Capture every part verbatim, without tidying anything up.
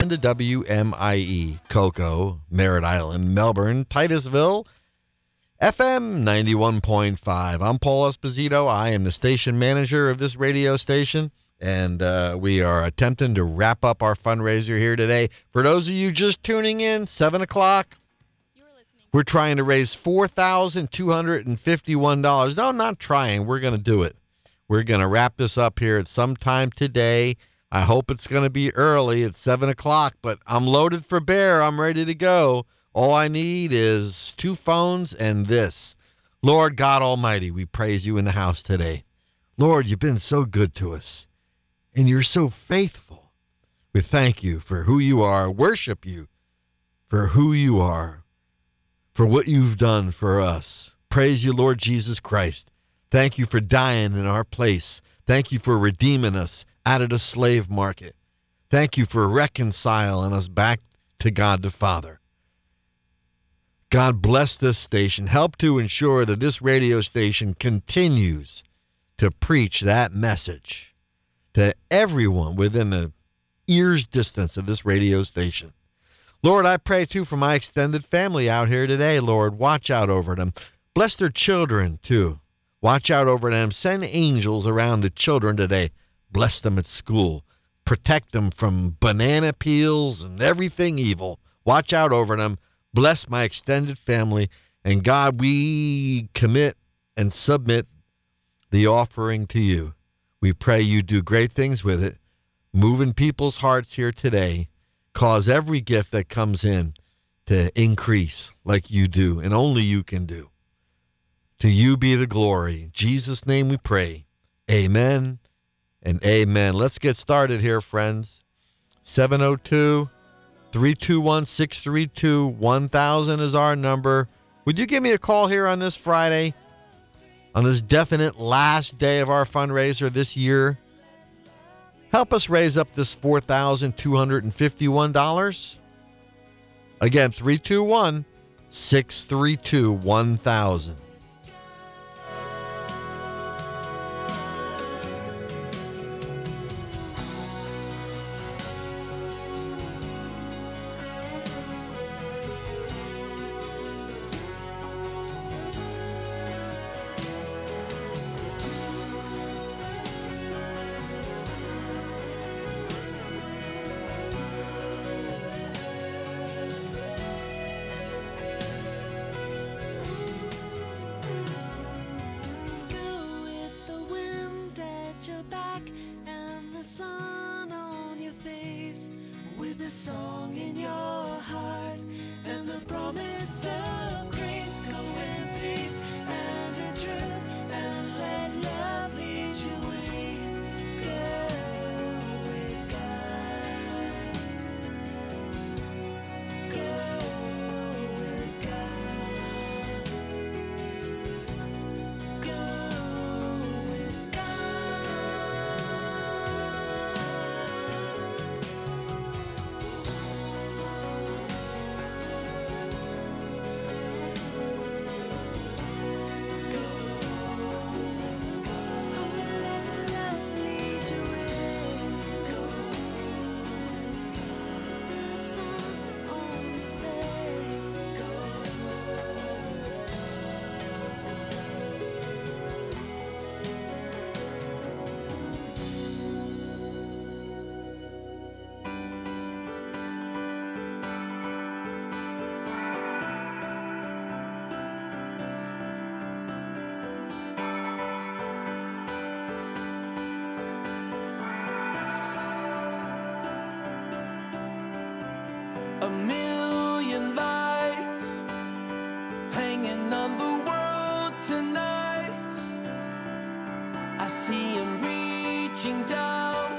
to W M I E, Cocoa, Merritt Island, Melbourne, Titusville, F M ninety-one point five. I'm Paul Esposito. I am the station manager of this radio station, and uh, we are attempting to wrap up our fundraiser here today. For those of you just tuning in, seven o'clock, we're trying to raise four thousand two hundred fifty-one dollars. No, I'm not trying. We're going to do it. We're going to wrap this up here at some time today. I hope it's going to be early at seven o'clock, but I'm loaded for bear. I'm ready to go. All I need is two phones and this. Lord God Almighty, we praise you in the house today. Lord, you've been so good to us, and you're so faithful. We thank you for who you are, worship you for who you are, for what you've done for us. Praise you, Lord Jesus Christ. Thank you for dying in our place. Thank you for redeeming us out of the slave market. Thank you for reconciling us back to God the Father. God bless this station. Help to ensure that this radio station continues to preach that message to everyone within a ear's distance of this radio station. Lord, I pray, too, for my extended family out here today. Lord, watch out over them. Bless their children, too. Watch out over them. Send angels around the children today. Bless them at school. Protect them from banana peels and everything evil. Watch out over them. Bless my extended family. And God, we commit and submit the offering to you. We pray you do great things with it. Move in people's hearts here today. Cause every gift that comes in to increase like you do and only you can do. To you be the glory. In Jesus' name we pray. Amen and amen. Let's get started here, friends. seven oh two, three two one, six three two, one thousand is our number. Would you give me a call here on this Friday, on this definite last day of our fundraiser this year? Help us raise up this four thousand two hundred fifty-one dollars. Again, three two one, six three two, one thousand. A million lights hanging on the world tonight. I see him reaching down,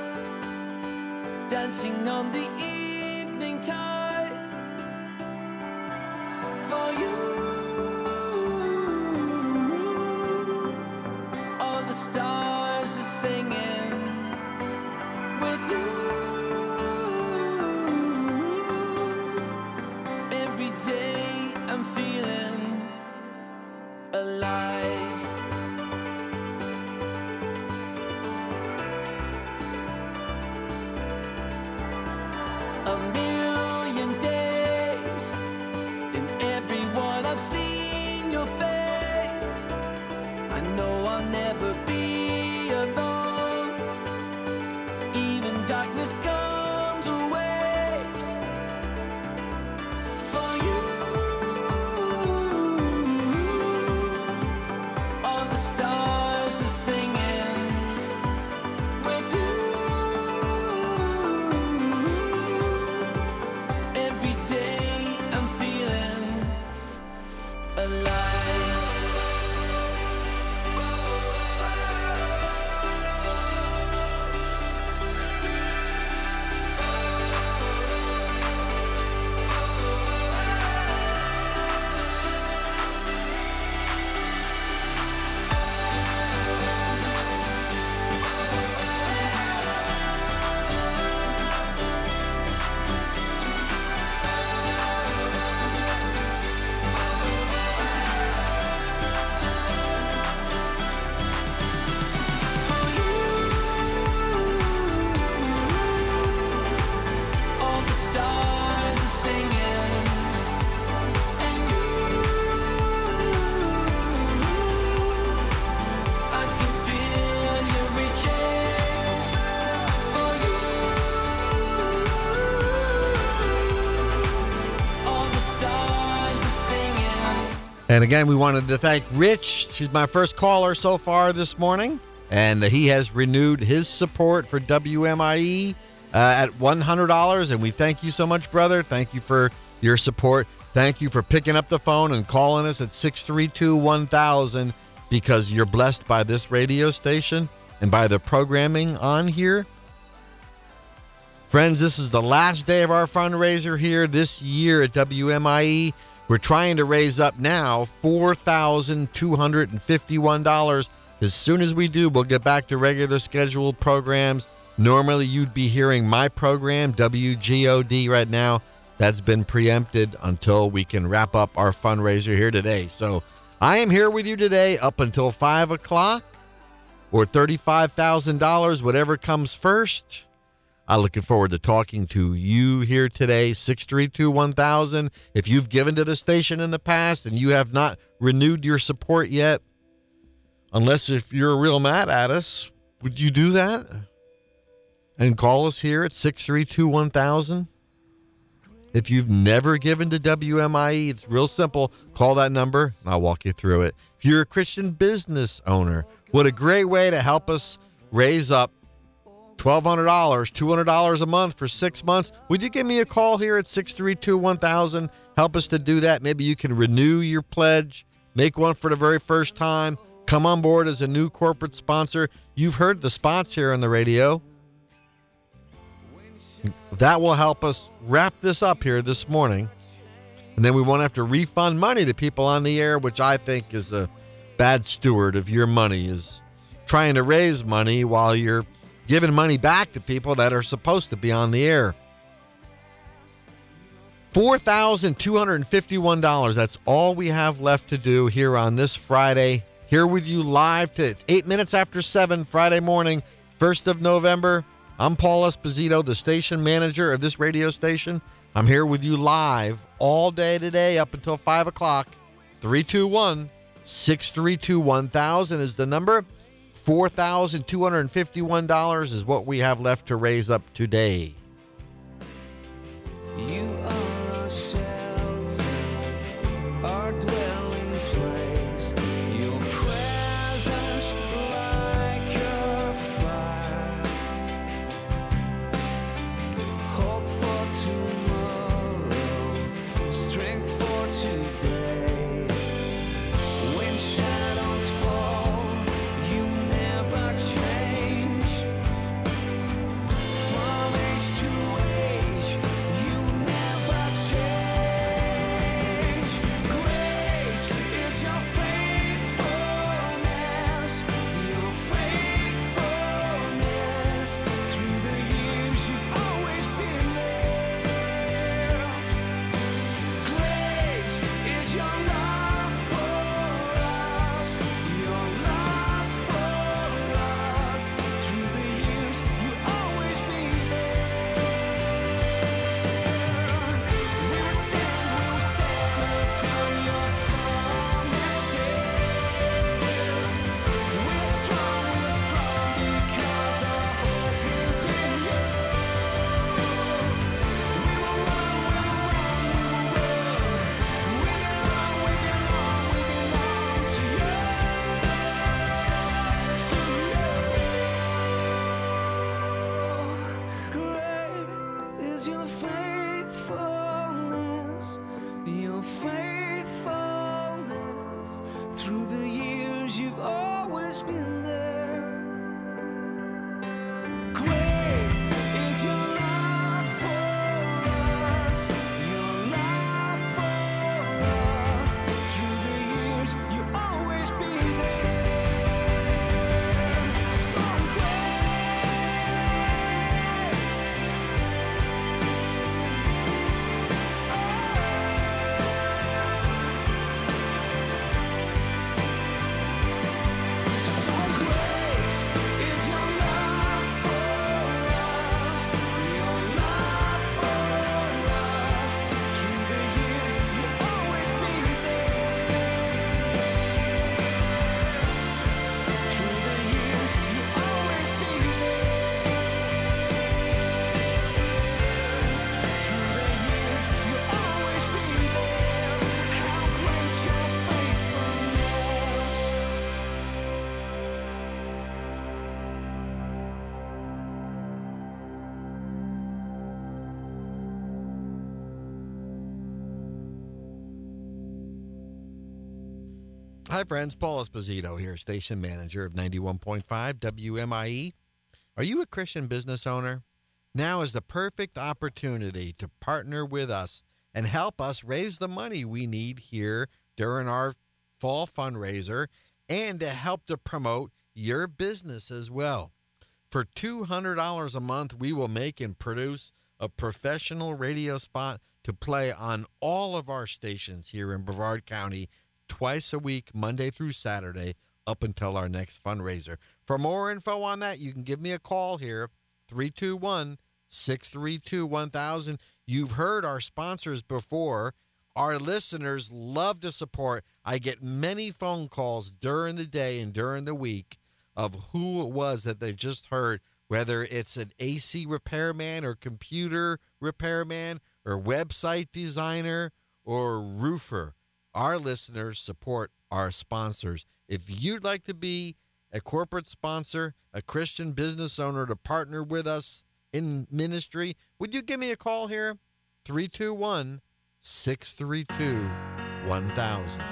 dancing on the evening tide. For you, all the stars are singing with you. Day I'm feeling alive. And again, we wanted to thank Rich. She's my first caller so far this morning. And he has renewed his support for W M I E uh, at one hundred dollars. And we thank you so much, brother. Thank you for your support. Thank you for picking up the phone and calling us at six three two, one thousand, because you're blessed by this radio station and by the programming on here. Friends, this is the last day of our fundraiser here this year at W M I E. We're trying to raise up now four thousand two hundred fifty-one dollars. As soon as we do, we'll get back to regular scheduled programs. Normally, you'd be hearing my program, W G O D, right now. That's been preempted until we can wrap up our fundraiser here today. So I am here with you today up until five o'clock or thirty-five thousand dollars, whatever comes first. I'm looking forward to talking to you here today, six three two, one thousand. If you've given to the station in the past and you have not renewed your support yet, unless if you're real mad at us, would you do that? And call us here at six three two, one thousand. If you've never given to W M I E, it's real simple. Call that number and I'll walk you through it. If you're a Christian business owner, what a great way to help us raise up twelve hundred dollars, two hundred dollars a month for six months. Would you give me a call here at six three two, one thousand? Help us to do that. Maybe you can renew your pledge, make one for the very first time, come on board as a new corporate sponsor. You've heard the spots here on the radio. That will help us wrap this up here this morning. And then we won't have to refund money to people on the air, which I think is a bad steward of your money, is trying to raise money while you're giving money back to people that are supposed to be on the air. four thousand two hundred fifty-one dollars. That's all we have left to do here on this Friday. Here with you live to eight minutes after seven Friday morning, first of November. I'm Paul Esposito, the station manager of this radio station. I'm here with you live all day today up until five o'clock. three two one, six three two, one thousand is the number. four thousand two hundred fifty-one dollars is what we have left to raise up today. You are our shelter, our dwelling place. Your presence like a fire. Hope for tomorrow, strength for today. When shadows fall, you never change. From age to age, you never change. Great is your faithfulness, your faithfulness. Through the years, you've always been there. Great is your love for us, your love for us. Through the years, you always be there. We will stand, we will stand upon your promises. We're strong, we're strong because our hope is in you. We will run, we will run, we will run. We belong, we belong, we belong to you, to you. Great is your faithfulness, your faithfulness. Through the years, you've always been there. Great is your love for us, your love for us. Through the years, you always be there. So great. So Hi, friends. Paul Esposito here, station manager of ninety-one point five W M I E. Are you a Christian business owner? Now is the perfect opportunity to partner with us and help us raise the money we need here during our fall fundraiser and to help to promote your business as well. For two hundred dollars a month, we will make and produce a professional radio spot to play on all of our stations here in Brevard County twice a week, Monday through Saturday, up until our next fundraiser. For more info on that, you can give me a call here, three two one, six three two, one thousand. You've heard our sponsors before. Our listeners love to support. I get many phone calls during the day and during the week of who it was that they just heard, whether it's an A C repairman or computer repairman or website designer or roofer. Our listeners support our sponsors. If you'd like to be a corporate sponsor, a Christian business owner to partner with us in ministry, would you give me a call here? three two one, six three two, one thousand.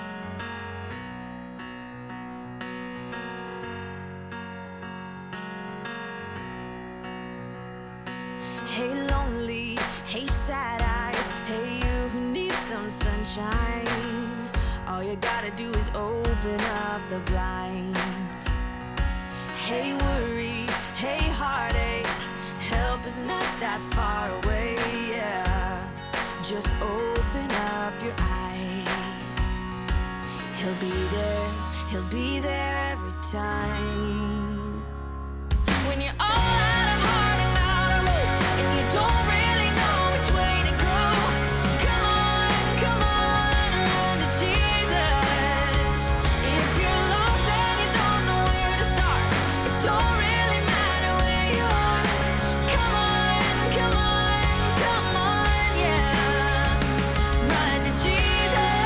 Hey lonely, hey sad eyes, hey you who need some sunshine. All you gotta do is open up the blinds. Hey worry, hey heartache, help is not that far away, yeah. Just open up your eyes. He'll be there, he'll be there every time. When you're all out of heart and out of road, and you don't really know which way to go, come on, come on, run to Jesus. If you're lost and you don't know where to start, it don't really matter where you are. Come on, come on, come on, yeah. Run to Jesus.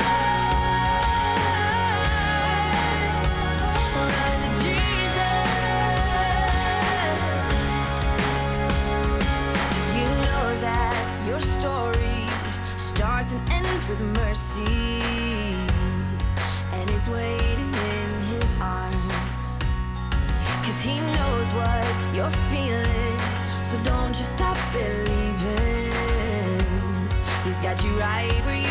Run to Jesus. You know that your story starts and ends with mercy, and it's waiting in his arms. Cause he knows what you're feeling, so don't just stop believing. He's got you right where